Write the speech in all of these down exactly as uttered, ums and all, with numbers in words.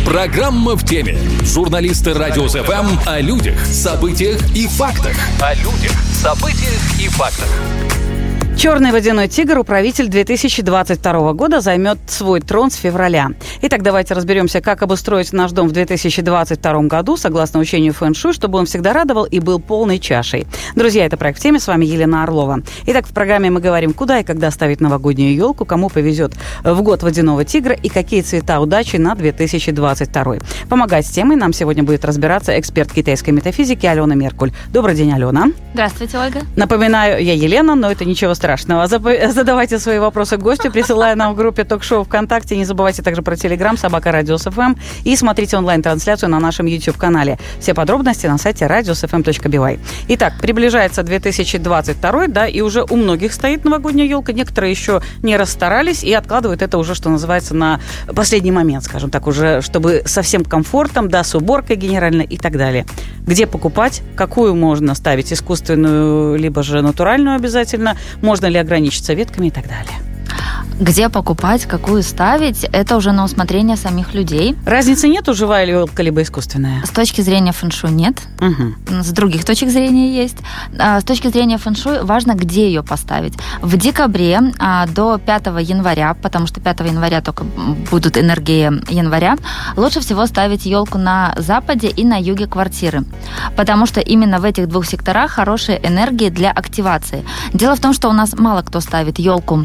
Программа в теме. Журналисты Радио СФМ о людях, событиях и фактах. О людях, событиях и фактах. Черный водяной тигр, управитель две тысячи двадцать второго года, займет свой трон с февраля. Итак, давайте разберемся, как обустроить наш дом в две тысячи двадцать втором году, согласно учению фэн-шуй, чтобы он всегда радовал и был полной чашей. Друзья, это проект в теме, с вами Елена Орлова. Итак, в программе мы говорим, куда и когда ставить новогоднюю елку, кому повезет в год водяного тигра и какие цвета удачи на две тысячи двадцать второй. Помогать с темой нам сегодня будет разбираться эксперт китайской метафизики Алена Меркуль. Добрый день, Алена. Здравствуйте, Ольга. Напоминаю, я Елена, но это ничего страшного. Задавайте свои вопросы гостю, присылая нам в группе ток-шоу ВКонтакте. Не забывайте также про Телеграм, собака Радио СФМ, и смотрите онлайн-трансляцию на нашем YouTube-канале. Все подробности на сайте радио эс эф эм точка би вай. Итак, приближается две тысячи двадцать второй, да, и уже у многих стоит новогодняя елка. Некоторые еще не расстарались и откладывают это уже, что называется, на последний момент, скажем так, уже, чтобы со всем комфортом, да, с уборкой генерально и так далее. Где покупать, какую можно ставить, искусственную, либо же натуральную обязательно, можно ли ограничиться ветками и так далее. Где покупать, какую ставить, это уже на усмотрение самих людей. Разницы нету, живая ли елка, либо искусственная? С точки зрения фэн-шуй нет. Угу. С других точек зрения есть. С точки зрения фэн-шуй важно, где ее поставить. В декабре до пятого января, потому что пятого января только будут энергии января, лучше всего ставить елку на западе и на юге квартиры. Потому что именно в этих двух секторах хорошие энергии для активации. Дело в том, что у нас мало кто ставит елку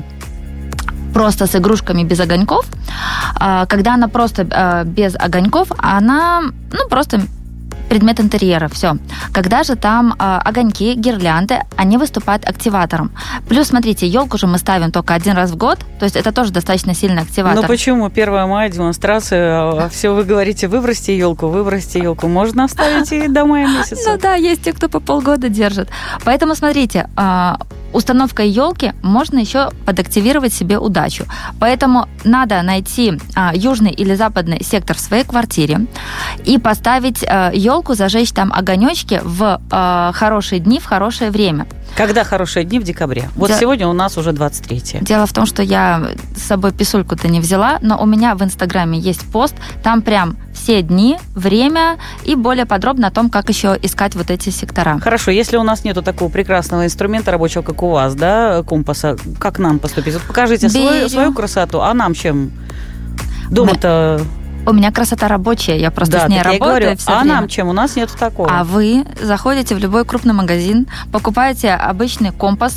просто с игрушками без огоньков. Когда она просто без огоньков, она, ну, просто предмет интерьера, все. Когда же там огоньки, гирлянды, они выступают активатором. Плюс, смотрите, елку же мы ставим только один раз в год, то есть это тоже достаточно сильный активатор. Ну почему? первое мая, демонстрация, все вы говорите, выбросьте елку, выбросьте елку. Можно оставить и до мая месяца. Ну да, есть те, кто по полгода держит. Поэтому, смотрите, установкой елки можно еще подактивировать себе удачу. Поэтому надо найти а, южный или западный сектор в своей квартире и поставить а, елку, зажечь там огонечки в а, хорошие дни, в хорошее время. Когда хорошие дни? В декабре. Вот Де... сегодня у нас уже двадцать третье. Дело в том, что я с собой писульку-то не взяла, но у меня в Инстаграме есть пост, там прям все дни, время и более подробно о том, как еще искать вот эти сектора. Хорошо, если у нас нету такого прекрасного инструмента рабочего, как у вас, да, компаса, как нам поступить? Вот покажите свою, свою красоту, а нам чем? Дома-то... У меня красота рабочая, я просто да, с ней так работаю. Я говорю, все а время. Нам чем? У нас нет такого. А вы заходите в любой крупный магазин, покупаете обычный компас,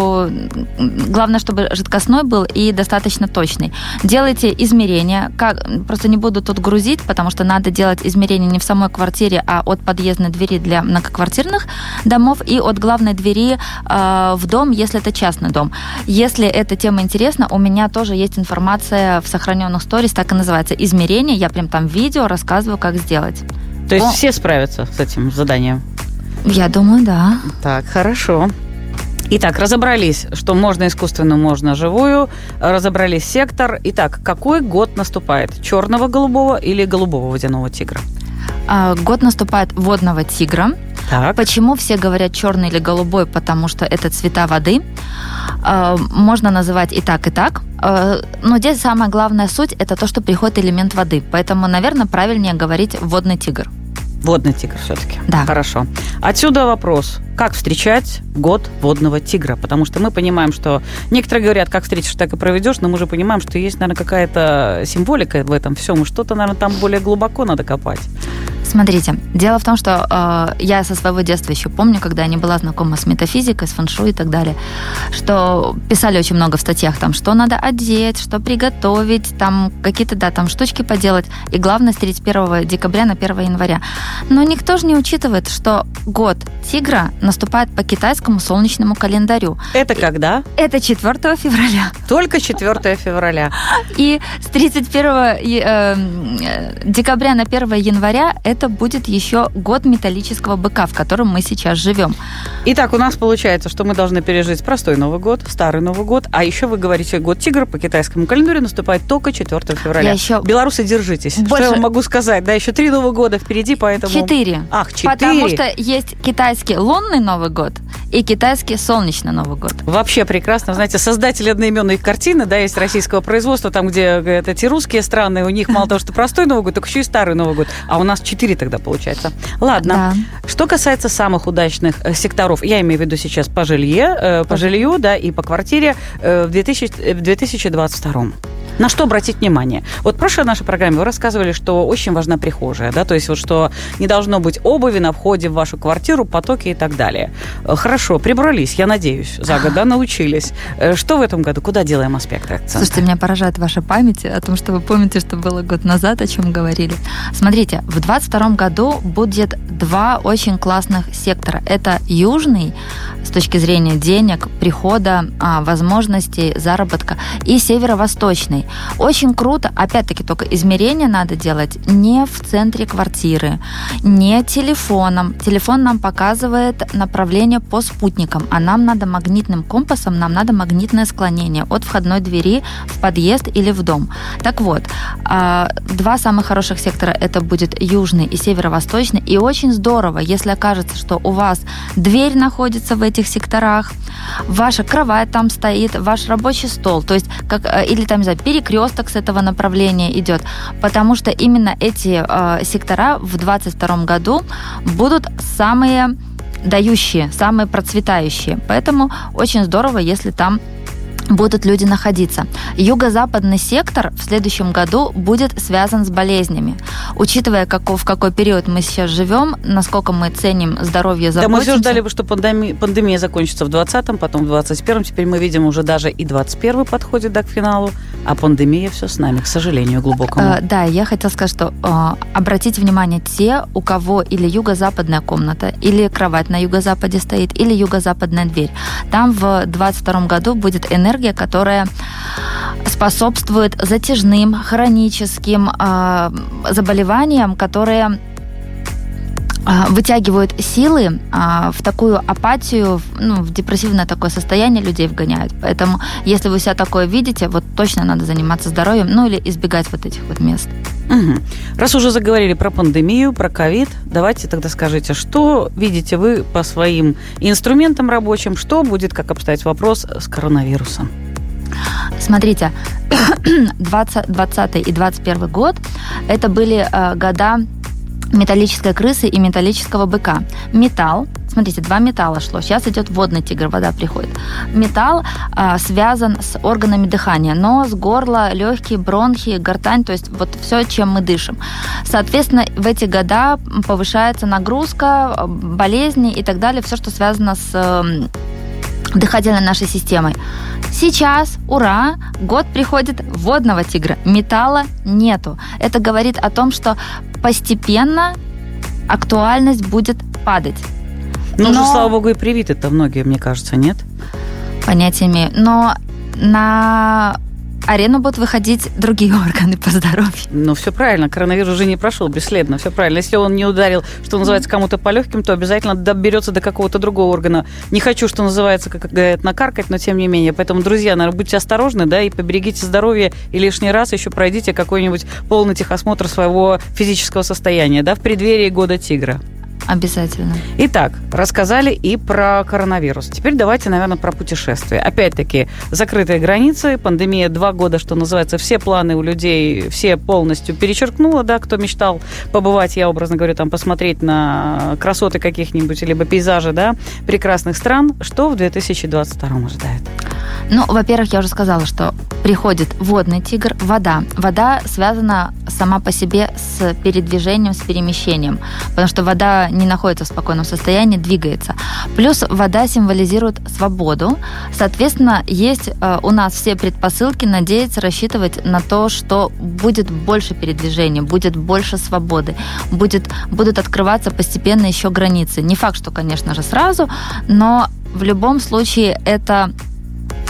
главное, чтобы жидкостной был и достаточно точный. Делайте измерения, как... просто не буду тут грузить, потому что надо делать измерения не в самой квартире, а от подъездной двери для многоквартирных домов и от главной двери э, в дом, если это частный дом. Если эта тема интересна, у меня тоже есть информация в сохраненных сторис, так и называется, измерения. Я прям там видео рассказываю, как сделать. То есть О. все справятся с этим заданием? Я думаю, да. Так, хорошо. Итак, разобрались, что можно искусственную, можно живую. Разобрались сектор. Итак, какой год наступает? Черного голубого или голубого водяного тигра? А, год наступает водного тигра. Так. Почему все говорят черный или голубой? Потому что это цвета воды. А, можно называть и так, и так. А, но здесь самая главная суть – это то, что приходит элемент воды. Поэтому, наверное, правильнее говорить водный тигр. Водный тигр все-таки. Да. Хорошо. Отсюда вопрос. Как встречать год водного тигра? Потому что мы понимаем, что... Некоторые говорят, как встретишь, так и проведешь, но мы же понимаем, что есть, наверное, какая-то символика в этом всем. И что-то, наверное, там более глубоко надо копать. Смотрите, дело в том, что э, я со своего детства еще помню, когда я не была знакома с метафизикой, с фэн-шуй и так далее, что писали очень много в статьях, там, что надо одеть, что приготовить, там, какие-то, да, там, штучки поделать, и главное, с тридцать первого декабря на первого января. Но никто же не учитывает, что год тигра наступает по китайскому солнечному календарю. Это когда? Это четвёртого февраля. Только четвёртого февраля. И с тридцать первого декабря на первого января это это будет еще год металлического быка, в котором мы сейчас живем. Итак, у нас получается, что мы должны пережить простой Новый год, старый Новый год, а еще вы говорите, год тигра по китайскому календарю наступает только четвёртого февраля. Я еще... Белорусы, держитесь. Больше... Что я вам могу сказать? Да, еще три Нового года впереди, поэтому... Четыре. Ах, четыре. Потому что есть китайский лунный Новый год и китайский солнечный Новый год. Вообще прекрасно. Знаете, создатели одноименной картины, да, есть российского производства, там, где говорят, эти русские страны, у них мало того, что простой Новый год, так еще и старый Новый год. А у нас четыре тогда получается. Ладно. Да. Что касается самых удачных секторов, я имею в виду сейчас по жилье, по жилью, да, и по квартире в две тысячи двадцать втором. На что обратить внимание? Вот в прошлой нашей программе вы рассказывали, что очень важна прихожая, да, то есть вот что не должно быть обуви на входе в вашу квартиру, потоки и так далее. Хорошо, прибрались, я надеюсь, за год, да, научились. Что в этом году? Куда делаем аспекты акцента? Слушайте, меня поражает ваша память о том, что вы помните, что было год назад, о чем говорили. Смотрите, в двадцать втором году будет два очень классных сектора. Это южный, с точки зрения денег, прихода, возможностей, заработка, и северо-восточный. Очень круто, опять-таки, только измерения надо делать не в центре квартиры, не телефоном. Телефон нам показывает направление по спутникам, а нам надо магнитным компасом, нам надо магнитное склонение от входной двери в подъезд или в дом. Так вот, два самых хороших сектора – это будет южный и северо-восточный, и очень здорово, если окажется, что у вас дверь находится в этих секторах, ваша кровать там стоит, ваш рабочий стол, то есть как, или там, не знаю, перекресток с этого направления идет, потому что именно эти э, сектора в двадцать втором году будут самые дающие, самые процветающие. Поэтому очень здорово, если там будут люди находиться. Юго-западный сектор в следующем году будет связан с болезнями. Учитывая, каков, в какой период мы сейчас живем, насколько мы ценим здоровье, заботимся. Да, мы все ждали, что пандемия, пандемия закончится в двадцатом, потом в двадцать первом. Теперь мы видим, уже даже и двадцать первый подходит, да, к финалу, а пандемия все с нами, к сожалению, глубокому. Э, да, я хотела сказать, что э, обратите внимание, те, у кого или юго-западная комната, или кровать на юго-западе стоит, или юго-западная дверь. Там в двадцать втором году будет энергия, которая способствует затяжным, хроническим э, заболеваниям, которые э, вытягивают силы э, в такую апатию, ну, в депрессивное такое состояние людей вгоняют. Поэтому, если вы себя такое видите, вот точно надо заниматься здоровьем, ну или избегать вот этих вот мест. Угу. Раз уже заговорили про пандемию, про ковид, давайте тогда скажите, что видите вы по своим инструментам рабочим, что будет, как обстоит вопрос с коронавирусом? Смотрите, двадцатый и двадцать первый год это были э, года металлической крысы и металлического быка. Металл, смотрите, два металла шло. Сейчас идет водный тигр, вода приходит. Металл э, связан с органами дыхания. Нос, горло, легкие, бронхи, гортань, то есть вот все, чем мы дышим. Соответственно, в эти года повышается нагрузка, болезни и так далее, все, что связано с э, дыхательной нашей системой. Сейчас, ура, год приходит водного тигра. Металла нету. Это говорит о том, что постепенно актуальность будет падать. Ну, Но... уже, слава богу, и привиты-то многие, мне кажется, нет? Понятия имею. Но на арену будут выходить другие органы по здоровью. Ну, все правильно. Коронавирус уже не прошел бесследно. Все правильно. Если он не ударил, что называется, кому-то по легким, то обязательно доберется до какого-то другого органа. Не хочу, что называется, как говорят, накаркать, но тем не менее. Поэтому, друзья, наверное, будьте осторожны, да, и поберегите здоровье, и лишний раз еще пройдите какой-нибудь полный техосмотр своего физического состояния, да, в преддверии года тигра. Обязательно. Итак, рассказали и про коронавирус. Теперь давайте, наверное, про путешествия. Опять-таки, закрытые границы, пандемия два года, что называется, все планы у людей, все полностью перечеркнула, да, кто мечтал побывать, я образно говорю, там, посмотреть на красоты каких-нибудь, либо пейзажи, да, прекрасных стран. Что в две тысячи двадцать втором ожидает? Ну, во-первых, я уже сказала, что приходит водный тигр, вода. Вода связана сама по себе с передвижением, с перемещением, потому что вода не находится в спокойном состоянии, двигается. Плюс вода символизирует свободу. Соответственно, есть э, у нас все предпосылки надеяться, рассчитывать на то, что будет больше передвижения, будет больше свободы, будет, будут открываться постепенно еще границы. Не факт, что, конечно же, сразу, но в любом случае это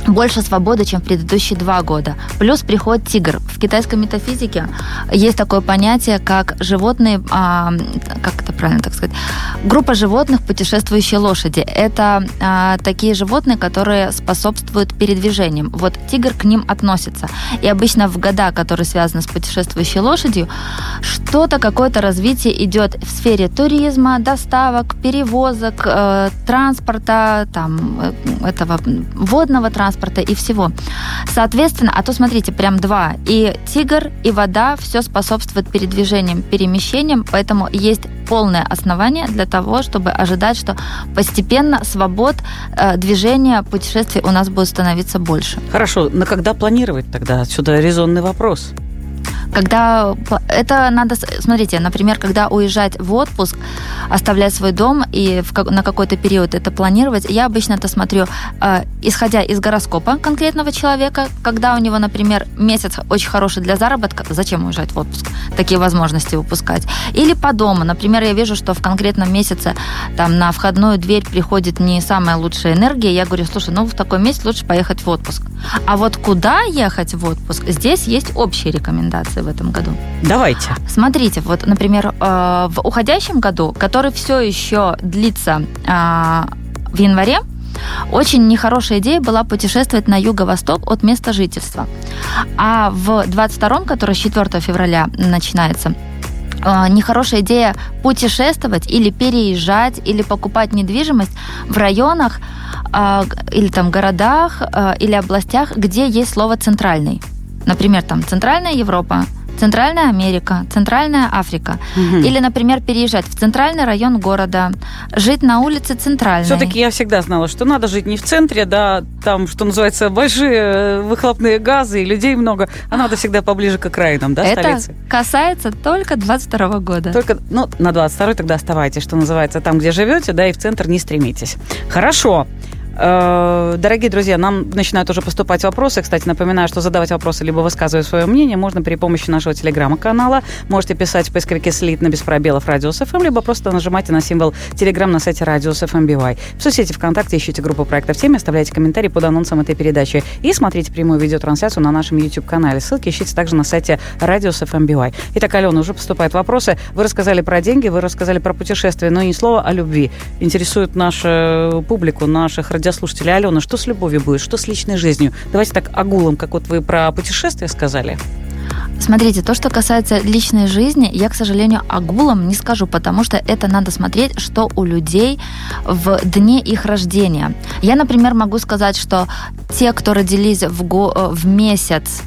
больше свободы, чем в предыдущие два года. Плюс приход тигр. В китайской метафизике есть такое понятие, как животные, а, как это правильно так сказать, группа животных, путешествующие лошади. Это а, такие животные, которые способствуют передвижениям. Вот тигр к ним относится. И обычно в года, которые связаны с путешествующей лошадью, что-то, какое-то развитие идет в сфере туризма, доставок, перевозок, э, транспорта, там, э, этого водного транспорта, и всего. Соответственно, а то, смотрите, прям два. И тигр, и вода, все способствует передвижениям, перемещениям, поэтому есть полное основание для того, чтобы ожидать, что постепенно свобод э, движения, путешествий у нас будет становиться больше. Хорошо, на когда планировать тогда? Отсюда резонный вопрос. Когда это надо, смотрите, например, когда уезжать в отпуск, оставлять свой дом и в, на какой-то период это планировать, я обычно это смотрю, э, исходя из гороскопа конкретного человека, когда у него, например, месяц очень хороший для заработка, зачем уезжать в отпуск, такие возможности упускать. Или по дому, например, я вижу, что в конкретном месяце там на входную дверь приходит не самая лучшая энергия, я говорю, слушай, ну в такой месяц лучше поехать в отпуск. А вот куда ехать в отпуск, здесь есть общие рекомендации в этом году. Давайте. Смотрите, вот, например, в уходящем году, который все еще длится в январе, очень нехорошая идея была путешествовать на юго-восток от места жительства. А в двадцать втором, который с четвёртого февраля начинается, нехорошая идея путешествовать или переезжать, или покупать недвижимость в районах или там городах, или областях, где есть слово «центральный». Например, там Центральная Европа, Центральная Америка, Центральная Африка. Угу. Или, например, переезжать в центральный район города, жить на улице Центральной. Все-таки я всегда знала, что надо жить не в центре, да, там, что называется, большие выхлопные газы и людей много, а надо всегда поближе к окраинам, да, это столицы. Это касается только двадцать второго года. Только, ну, на двадцать второй тогда оставайтесь, что называется, там, где живете, да, и в центр не стремитесь. Хорошо. Дорогие друзья, нам начинают уже поступать вопросы. Кстати, напоминаю, что задавать вопросы либо высказывать свое мнение можно при помощи нашего телеграм-канала. Можете писать в поисковике слитно без пробелов Радиус эф эм, либо просто нажимайте на символ телеграм на сайте Радиус эф эм би вай. В соцсети ВКонтакте ищите группу проекта в теме, оставляйте комментарии под анонсом этой передачи и смотрите прямую видеотрансляцию на нашем YouTube-канале. Ссылки ищите также на сайте Радиус эф эм би вай. Итак, Алена, уже поступают вопросы. Вы рассказали про деньги, вы рассказали про путешествия, но ни слова о любви. Интересует нашу публику, наших радиослушателей. Алена, что с любовью будет, что с личной жизнью? Давайте так огулом, как вот вы про путешествия сказали. Смотрите, то, что касается личной жизни, я, к сожалению, огулом не скажу, потому что это надо смотреть, что у людей в дне их рождения. Я, например, могу сказать, что те, кто родились в, го- в месяц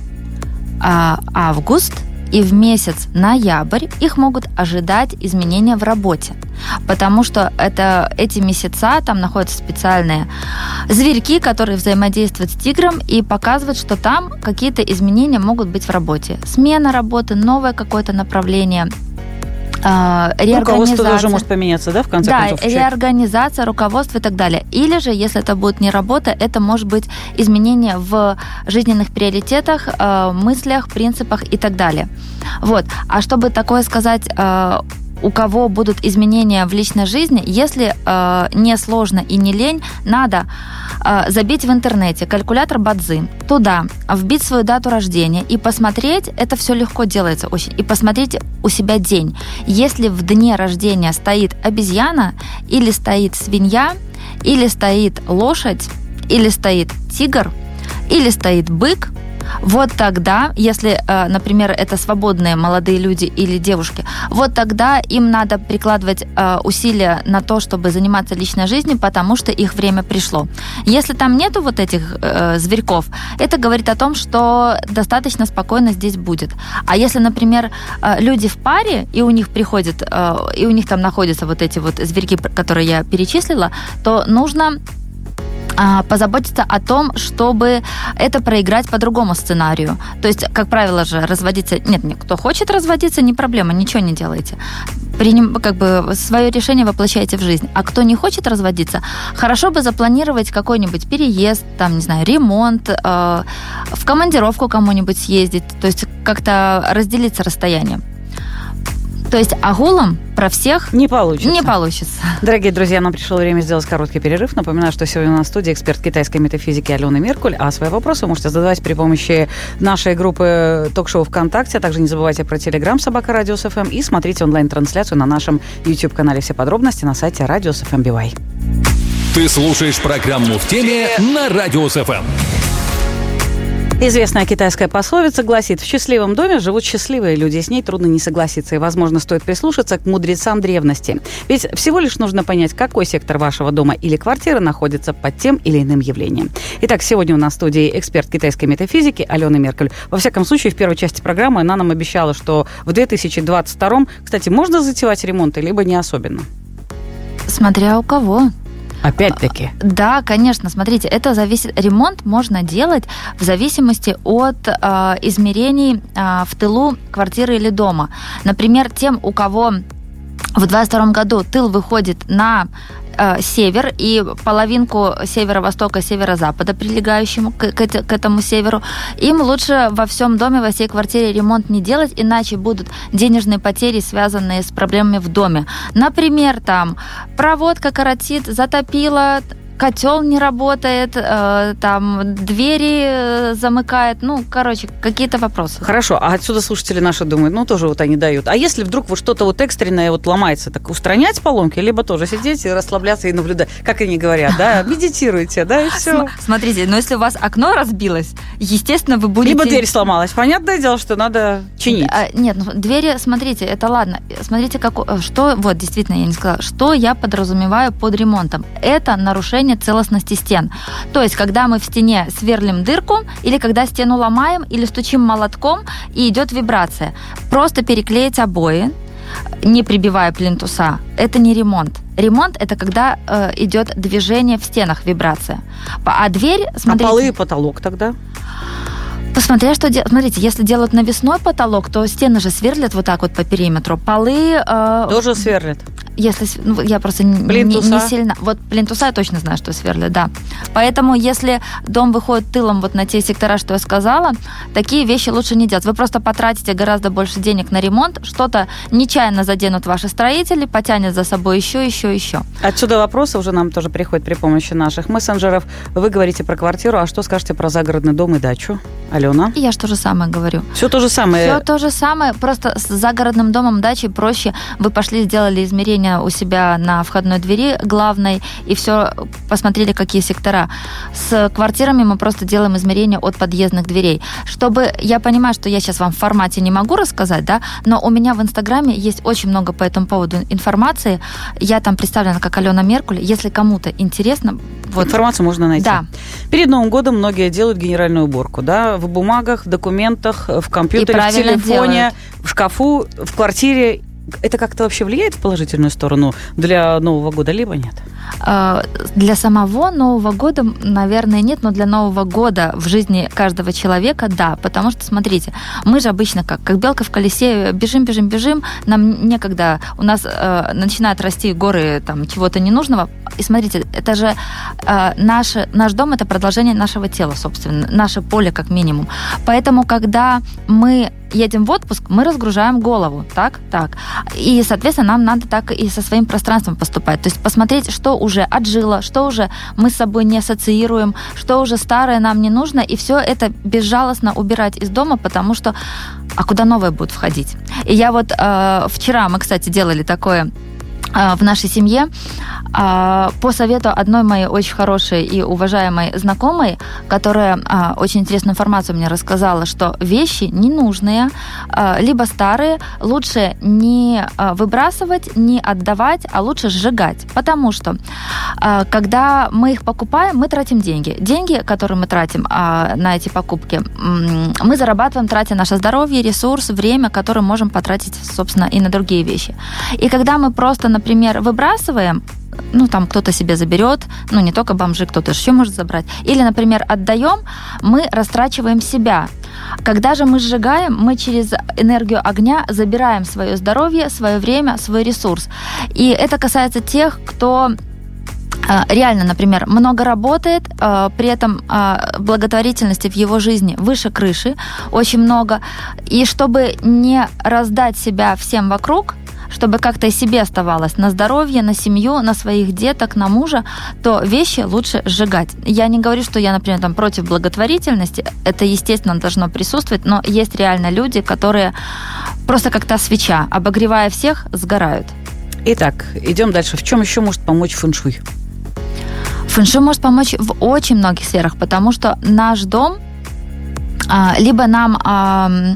а, август и в месяц ноябрь, их могут ожидать изменения в работе. Потому что это, эти месяца, там находятся специальные зверьки, которые взаимодействуют с тигром и показывают, что там какие-то изменения могут быть в работе. Смена работы, новое какое-то направление, реорганизация. Руководство тоже может поменяться, да, в конце да, концов? Да, реорганизация, руководство и так далее. Или же, если это будет не работа, это может быть изменение в жизненных приоритетах, мыслях, принципах и так далее. Вот. А чтобы такое сказать, у кого будут изменения в личной жизни, если э, не сложно и не лень, надо э, забить в интернете калькулятор Бадзи, туда вбить свою дату рождения и посмотреть, это все легко делается очень, и посмотреть у себя день. Если в дне рождения стоит обезьяна, или стоит свинья, или стоит лошадь, или стоит тигр, или стоит бык, вот тогда, если, например, это свободные молодые люди или девушки, вот тогда им надо прикладывать усилия на то, чтобы заниматься личной жизнью, потому что их время пришло. Если там нету вот этих зверьков, это говорит о том, что достаточно спокойно здесь будет. А если, например, люди в паре, и у них приходят, и у них там находятся вот эти вот зверьки, которые я перечислила, то нужно позаботиться о том, чтобы это проиграть по другому сценарию. То есть, как правило же, разводиться... Нет, кто хочет разводиться, не проблема, ничего не делайте. Приним... Как бы свое решение воплощайте в жизнь. А кто не хочет разводиться, хорошо бы запланировать какой-нибудь переезд, там, не знаю, ремонт, э, в командировку кому-нибудь съездить, то есть как-то разделиться расстоянием. То есть огулом про всех не получится. Не получится. Дорогие друзья, нам пришло время сделать короткий перерыв. Напоминаю, что сегодня у нас в студии эксперт китайской метафизики Алена Меркуль, а свои вопросы вы можете задавать при помощи нашей группы ток-шоу ВКонтакте, а также не забывайте про Телеграм собака Радиус эф эм и смотрите онлайн-трансляцию на нашем YouTube-канале. Все подробности на сайте Радиус эф эм би вай. Ты слушаешь программу «В теме» на Радиус эф эм. Известная китайская пословица гласит: в счастливом доме живут счастливые люди, с ней трудно не согласиться, и, возможно, стоит прислушаться к мудрецам древности. Ведь всего лишь нужно понять, какой сектор вашего дома или квартиры находится под тем или иным явлением. Итак, сегодня у нас в студии эксперт китайской метафизики Алена Меркуль. Во всяком случае, в первой части программы она нам обещала, что в две тысячи двадцать втором, кстати, можно затевать ремонты, либо не особенно? Смотря у кого. Опять-таки. Да, конечно. Смотрите, это зависит. Ремонт можно делать в зависимости от э, измерений э, в тылу квартиры или дома. Например, тем, у кого в двадцать втором году тыл выходит на э, север и половинку северо-востока, северо-запада, прилегающему к, к, к этому северу, им лучше во всем доме, во всей квартире ремонт не делать, иначе будут денежные потери, связанные с проблемами в доме. Например, там проводка коротит, затопила, котел не работает, э, там двери замыкает, ну, короче, какие-то вопросы. Хорошо, а отсюда слушатели наши думают, ну, тоже вот они дают. А если вдруг вот что-то вот экстренное вот ломается, так устранять поломки, либо тоже сидеть и расслабляться и наблюдать, как они говорят, да, медитируйте, да, и все. Смотрите, но если у вас окно разбилось, естественно, вы будете... Либо дверь сломалась, понятное дело, что надо чинить. А, нет, ну, двери, смотрите, это ладно, смотрите, как, что, вот, действительно, я не сказала, что я подразумеваю под ремонтом. Это нарушение целостности стен. То есть, когда мы в стене сверлим дырку, или когда стену ломаем, или стучим молотком, и идет вибрация. Просто переклеить обои, не прибивая плинтуса, это не ремонт. Ремонт – это когда э, идет движение в стенах, вибрация. А дверь, смотрите... А полы и потолок тогда? Посмотря, что делать. Смотрите, если делают навесной потолок, то стены же сверлят вот так вот по периметру. Полы... Э, Тоже сверлят? Если, ну, я просто не, не сильно... Вот плинтуса я точно знаю, что сверлят, да. Поэтому, если дом выходит тылом вот на те сектора, что я сказала, такие вещи лучше не делать. Вы просто потратите гораздо больше денег на ремонт, что-то нечаянно заденут ваши строители, потянет за собой еще, еще, еще. Отсюда вопросы уже нам тоже приходят при помощи наших мессенджеров. Вы говорите про квартиру, а что скажете про загородный дом и дачу? Алена? Я же то же самое говорю. Все то же самое? Все то же самое, просто с загородным домом, дачей проще. Вы пошли, сделали измерение у себя на входной двери главной и все, посмотрели, какие сектора. С квартирами мы просто делаем измерения от подъездных дверей. Чтобы, я понимаю, что я сейчас вам в формате не могу рассказать, да, но у меня в Инстаграме есть очень много по этому поводу информации. Я там представлена как Алена Меркуль. Если кому-то интересно... Вот. Информацию можно найти. Да. Перед Новым годом многие делают генеральную уборку, да, в бумагах, в документах, в компьютере, в телефоне, делают. В шкафу, в квартире. Это как-то вообще влияет в положительную сторону для Нового года, либо нет? Для самого Нового года, наверное, нет, но для Нового года в жизни каждого человека, да, потому что, смотрите, мы же обычно как, как белка в колесе, бежим, бежим, бежим, нам некогда, у нас э, начинают расти горы там чего-то ненужного, и смотрите, это же э, наш, наш дом, это продолжение нашего тела, собственно, наше поле как минимум, поэтому, когда мы едем в отпуск, мы разгружаем голову, так, так. И, соответственно, нам надо так и со своим пространством поступать. То есть посмотреть, что уже отжило, что уже мы с собой не ассоциируем, что уже старое нам не нужно, и все это безжалостно убирать из дома, потому что а куда новое будет входить? И я вот э, вчера, мы, кстати, делали такое в нашей семье по совету одной моей очень хорошей и уважаемой знакомой, которая очень интересную информацию мне рассказала, что вещи ненужные, либо старые, лучше не выбрасывать, не отдавать, а лучше сжигать. Потому что, когда мы их покупаем, мы тратим деньги. Деньги, которые мы тратим на эти покупки, мы зарабатываем, тратя наше здоровье, ресурс, время, которое можем потратить, собственно, и на другие вещи. И когда мы просто, например, выбрасываем, ну, там кто-то себе заберет, ну, не только бомжи, кто-то еще может забрать. Или, например, отдаем, мы растрачиваем себя. Когда же мы сжигаем, мы через энергию огня забираем свое здоровье, свое время, свой ресурс. И это касается тех, кто реально, например, много работает, при этом благотворительности в его жизни выше крыши, очень много. И чтобы не раздать себя всем вокруг, чтобы как-то и себе оставалось на здоровье, на семью, на своих деток, на мужа, то вещи лучше сжигать. Я не говорю, что я, например, там, против благотворительности, это, естественно, должно присутствовать, но есть реально люди, которые просто как та свеча, обогревая всех, сгорают. Итак, идем дальше. В чем еще может помочь фэн-шуй? Фэн-шуй может помочь в очень многих сферах, потому что наш дом либо нам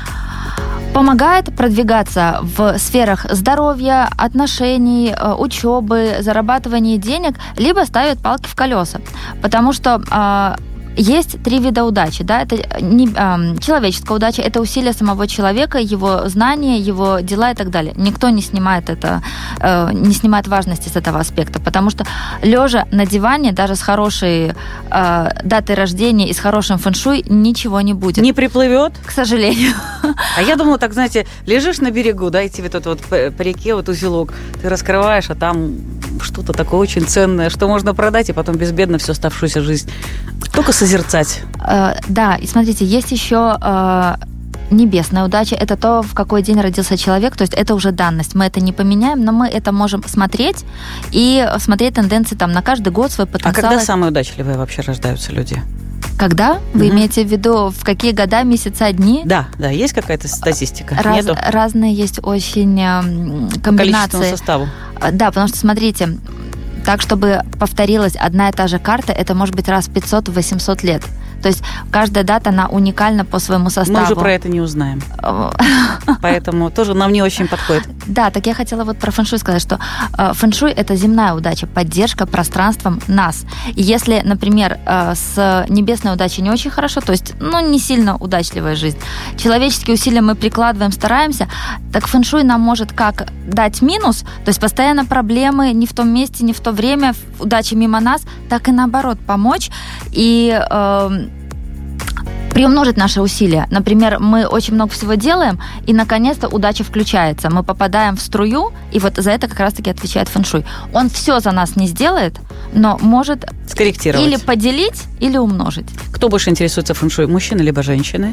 помогает продвигаться в сферах здоровья, отношений, учебы, зарабатывания денег, либо ставит палки в колеса. Потому что есть три вида удачи. Да? Это не, э, человеческая удача, это усилия самого человека, его знания, его дела и так далее. Никто не снимает это, э, не снимает важности с этого аспекта, потому что лежа на диване, даже с хорошей э, датой рождения и с хорошим фэн-шуй, ничего не будет. Не приплывет? К сожалению. А я думала, так, знаете, лежишь на берегу, да, и тебе тут вот по реке вот узелок, ты раскрываешь, а там что-то такое очень ценное, что можно продать, и потом безбедно всю оставшуюся жизнь только созерцать. Э, да, и смотрите, есть еще э, небесная удача. Это то, в какой день родился человек, то есть это уже данность. Мы это не поменяем, но мы это можем смотреть и смотреть тенденции там на каждый год, свой потенциал. А когда самые удачливые вообще рождаются люди? Когда? Вы угу. имеете в виду, в какие года, месяца, дни? Да, да, есть какая-то статистика? Раз, Нету? Разные есть очень комбинации. По количественному составу? Да, потому что, смотрите, так, чтобы повторилась одна и та же карта, это может быть раз в пятьсот-восемьсот лет. То есть каждая дата, она уникальна по своему составу. Мы уже про это не узнаем. Поэтому тоже нам не очень подходит. Да, так я хотела вот про фэн-шуй сказать, что фэн-шуй – это земная удача, поддержка пространством нас. И если, например, с небесной удачей не очень хорошо, то есть, ну, не сильно удачливая жизнь, человеческие усилия мы прикладываем, стараемся, так фэн-шуй нам может как дать минус, то есть постоянно проблемы не в том месте, не в то время, удача мимо нас, так и наоборот помочь и э, приумножить наши усилия. Например, мы очень много всего делаем, и наконец-то удача включается. Мы попадаем в струю, и вот за это как раз-таки отвечает фэн-шуй. Он все за нас не сделает, но может скорректировать. Или поделить, или умножить. Кто больше интересуется фэн-шуй, мужчины либо женщины?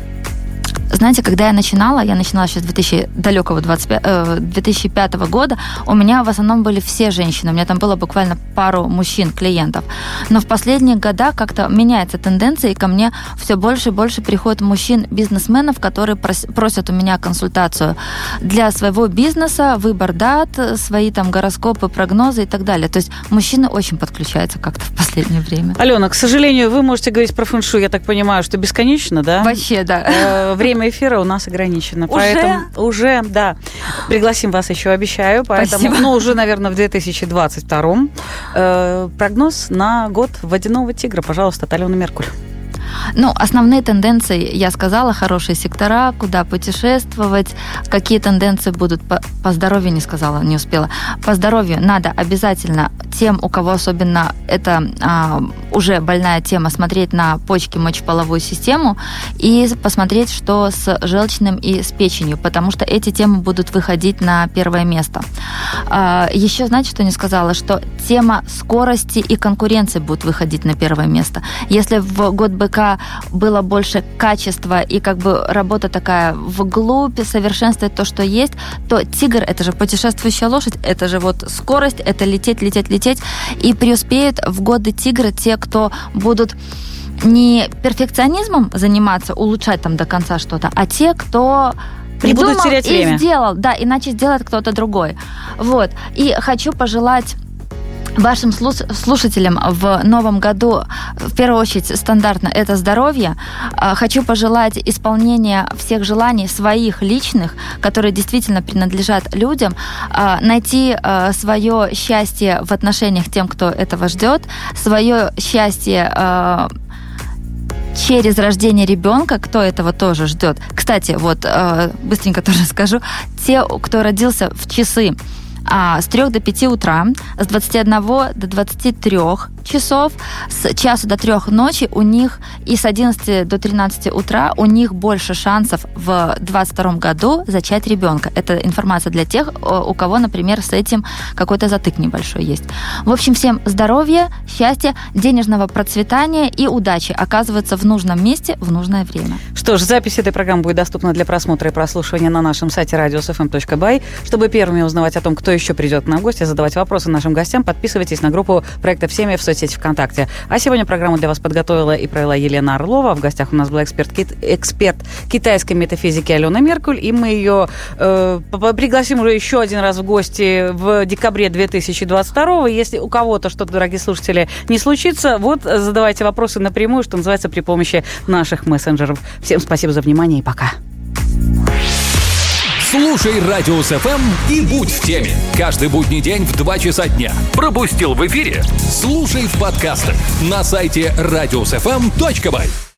Знаете, когда я начинала, я начинала сейчас с две тысячи, далекого две тысячи пятого года, у меня в основном были все женщины, у меня там было буквально пару мужчин, клиентов. Но в последние года как-то меняется тенденция, и ко мне все больше и больше приходят мужчин-бизнесменов, которые просят у меня консультацию для своего бизнеса, выбор дат, свои там гороскопы, прогнозы и так далее. То есть мужчины очень подключаются как-то в последнее время. Алена, к сожалению, вы можете говорить про фэн-шуй, я так понимаю, что бесконечно, да? Вообще, да. Время эфира у нас ограничено. Уже? Поэтому уже, да. Пригласим вас еще, обещаю. Поэтому, Спасибо. ну, уже, наверное, в две тысячи двадцать втором. Э, прогноз на год водяного тигра. Пожалуйста, от Алены Меркуль. Ну, основные тенденции, я сказала, хорошие сектора, куда путешествовать, какие тенденции будут по, по здоровью, не сказала, не успела. По здоровью надо обязательно тем, у кого особенно это а, уже больная тема, смотреть на почки, мочеполовую систему и посмотреть, что с желчным и с печенью, потому что эти темы будут выходить на первое место. А, еще, знаете, что не сказала? Что тема скорости и конкуренции будет выходить на первое место. Если в год быка было больше качества и как бы работа такая вглубь, совершенствовать то, что есть, то тигр – это же путешествующая лошадь, это же вот скорость, это лететь, лететь, лететь. И преуспеют в годы тигра те, кто будут не перфекционизмом заниматься, улучшать там до конца что-то, а те, кто придумал не будут терять и время. Сделал. Да, иначе сделает кто-то другой. Вот. И хочу пожелать вашим слушателям в новом году, в первую очередь, стандартно это здоровье. Хочу пожелать исполнения всех желаний своих личных, которые действительно принадлежат людям, найти свое счастье в отношениях тем, кто этого ждет, свое счастье через рождение ребенка, кто этого тоже ждет. Кстати, вот быстренько тоже скажу, те, кто родился в часы А, с трёх до пяти утра, с двадцати одного до двадцати трёх часов, с часу до трех ночи у них и с одиннадцати до тринадцати утра у них больше шансов в двадцать втором году зачать ребенка. Это информация для тех, у кого, например, с этим какой-то затык небольшой есть. В общем, всем здоровья, счастья, денежного процветания и удачи оказываться в нужном месте в нужное время. Что ж, запись этой программы будет доступна для просмотра и прослушивания на нашем сайте радиос эф эм точка бай. Чтобы первыми узнавать о том, кто еще придет к нам в гости, задавать вопросы нашим гостям, подписывайтесь на группу проектов «Семья» в соцсети ВКонтакте. А сегодня программу для вас подготовила и провела Елена Орлова. В гостях у нас была эксперт, эксперт китайской метафизики Алена Меркуль, и мы ее э, пригласим уже еще один раз в гости в декабре две тысячи двадцать второго. Если у кого-то что-то, дорогие слушатели, не случится, вот задавайте вопросы напрямую, что называется, при помощи наших мессенджеров. Всем спасибо за внимание и пока. Слушай Радиус эф эм и будь в теме. Каждый будний день в два часа дня. Пропустил в эфире? Слушай в подкастах на сайте радиус эф эм точка бай.